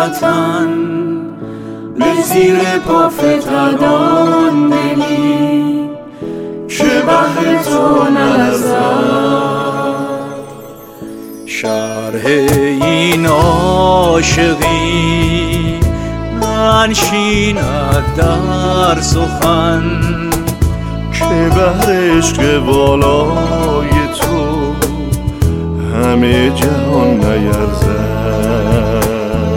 وطن، به زیر پا فتادان دلی که بهر تو نلرزد. شرح این عاشقی ننشیند در سخن، که بهر عشق والای تو همه جهان نیرزد.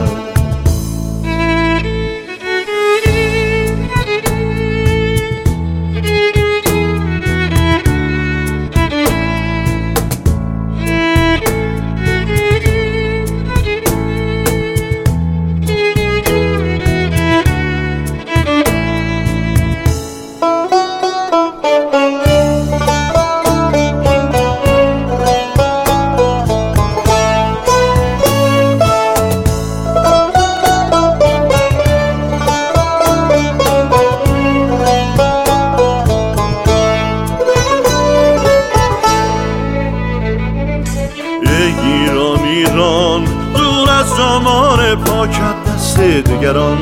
ایران ایران دور از زمان پاکت دست دگران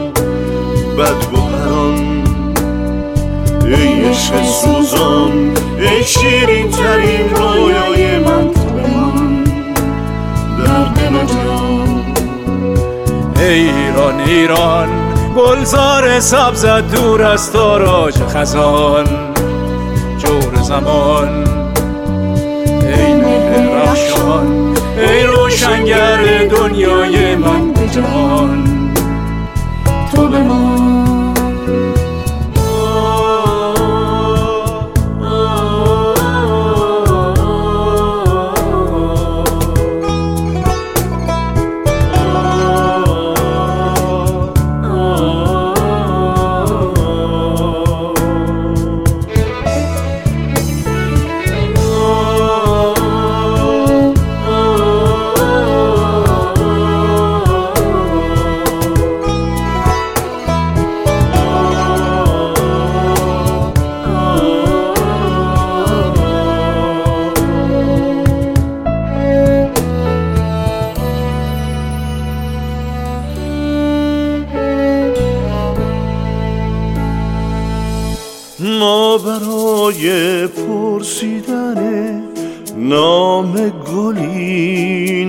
بدگوهران، ای عشق سوزان، ای شیرین ترین رویای من تو بمان در دل و جان. ای ایران ایران گلزار سبزت دور از تاراج خزان جور زمان. ای مهر رخشان، ای روشنگر دنیای من به جهان تو بمان. ما برای پرسیدن نام گلی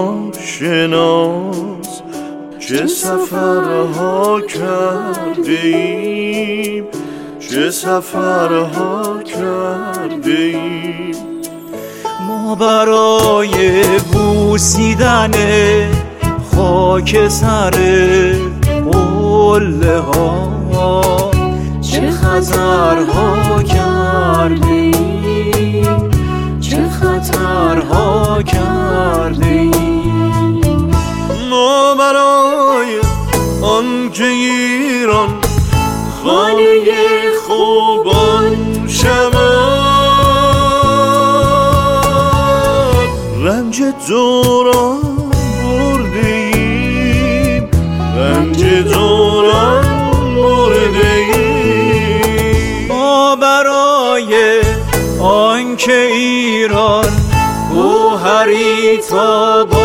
ناشناس چه سفرها کرده ایم، چه سفرها کرده ایم. ما برای بوسیدن خاک سر قله ها چه خطرها کردیم، چه خطرها کردیم. ما برای آن که ایران خانه خوبان شود، رنج دوران بردیم، رنج دوران برای آنکه ایران گوهری تا